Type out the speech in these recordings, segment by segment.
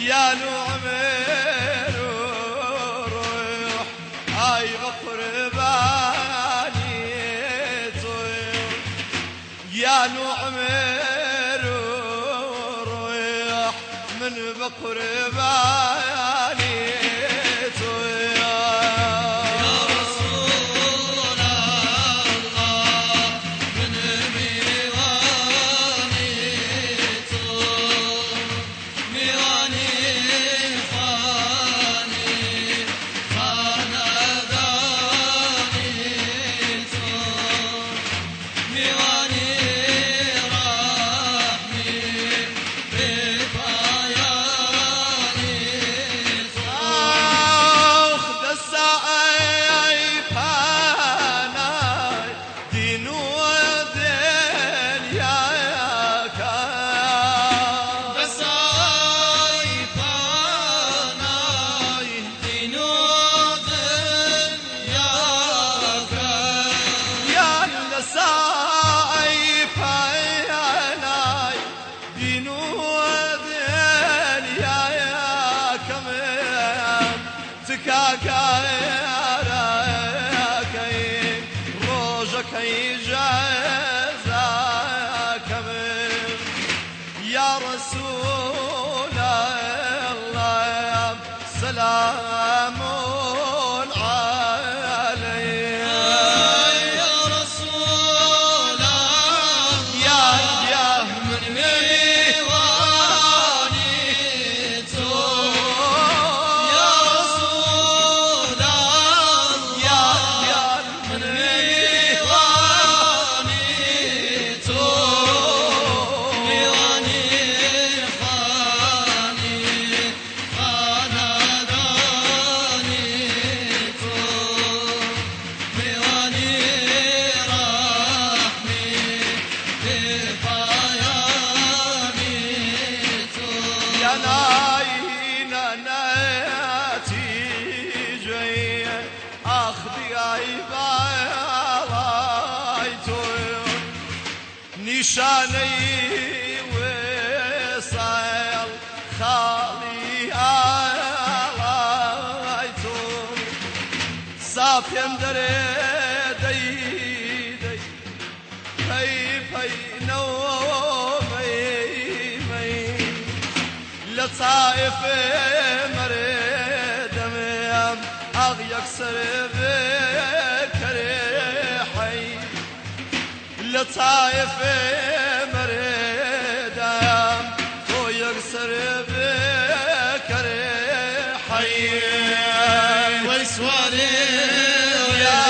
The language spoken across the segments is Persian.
يا نعمر روح هاي بقرباني طير يا نعمر روح من بقرباني طير يا رسول الله من ميواني طير ميواني خاني خانداني طير ميواني رحمي بطياني اخذ السعي فاناي دين ودين يا كان بسايفاناي دينود ياك يا السعي فاناي دين ودين يا كمان تكاكا راكين روجك يجازاك من يا رسول الله سلام عليك يا رسول الله يا من ميواني طول يا رسول الله من ميواني طول ميواني خاني خانداني طول ميواني رحمي بطياني طول يا ناين ناتي جاي اخذي عبايتو نشاني وصل خالي علايتو صافي دري دي كيف نومي لطائف مريد ميام يكسر بكريحي لطائف مريد تو يكسر بكريحي ويسوالي يا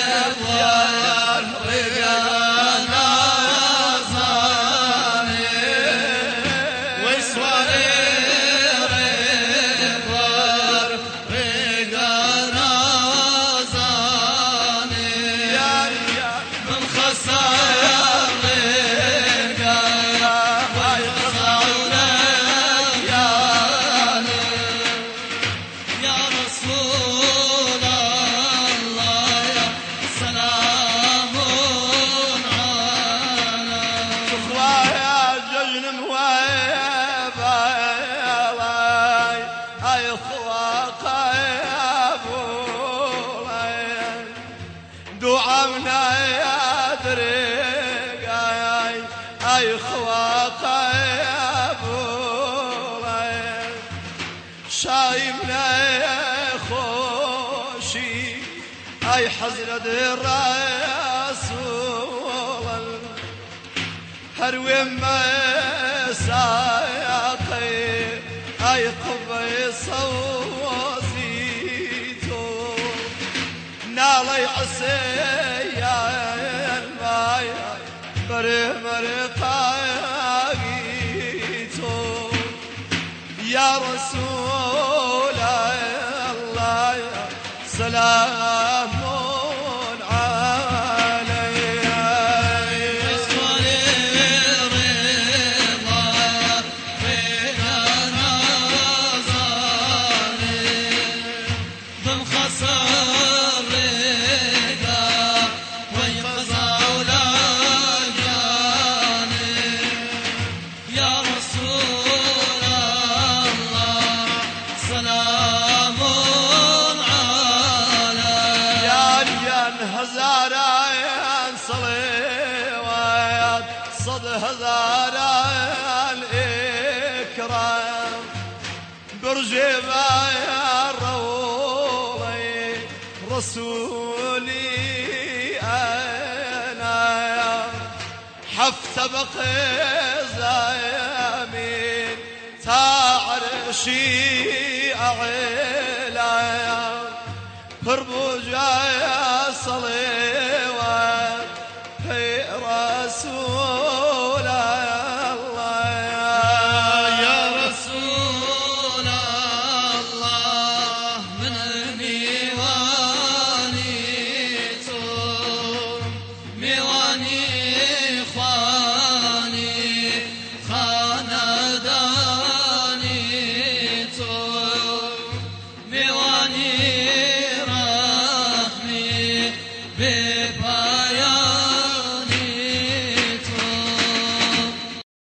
دعمنا يا دريق اي خواق يا بولاي شايمنا يا خوشي اي حزرة الرسول هروي ما ساقي اي قبي صوزيتو نالي عسي يا الماي مرقايتو يا رسول الله سلام يا رسول الله هزاران صلوات صد هزاران إكرام برجب الرولي رسولي أنا حفت بقزامين تعرشي أعلى هربوا جاي